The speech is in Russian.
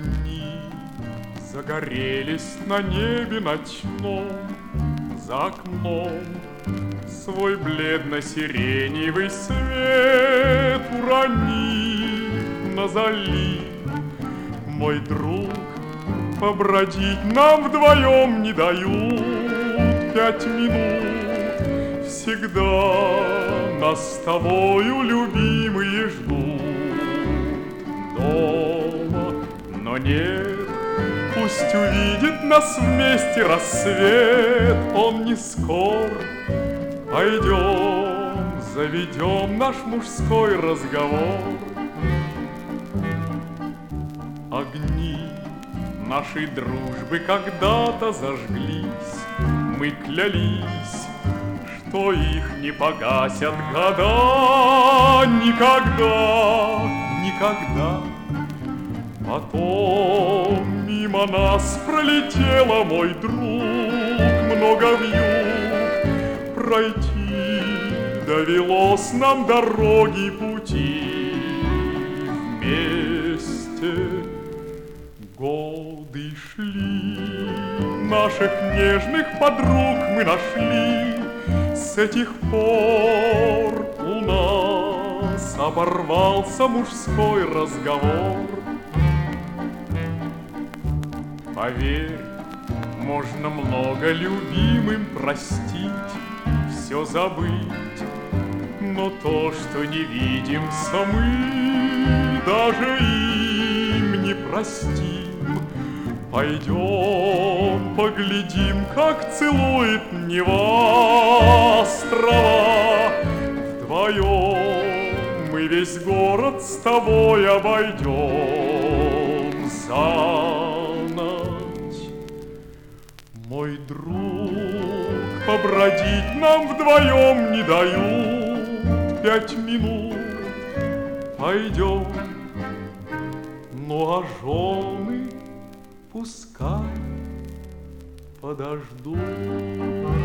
Огни загорелись на небе ночном, за окном свой бледно-сиреневый свет урони на залив. Мой друг, побродить нам вдвоем не дают 5 минут. Всегда нас с тобою, любимые, ждут дома, но нет. Пусть увидит нас вместе рассвет, он не скор. Пойдем, заведем наш мужской разговор. Огни нашей дружбы когда-то зажглись, мы клялись, что их не погасят года. Никогда, никогда. Потом мимо нас пролетело, мой друг, много вьюг. Пройти довелось нам дороги пути вместе. Годы шли, наших нежных подруг мы нашли. С этих пор у нас оборвался мужской разговор. Поверь, можно много любимым простить, все забыть, но то, что не видимся мы, даже им не простим. Пойдем, поглядим, как целует Нева острова. Вдвоем мы весь город с тобой обойдем за ночь. Мой друг, побродить нам вдвоем не дают 5 минут. Пойдем, ну а жены пускай подождут.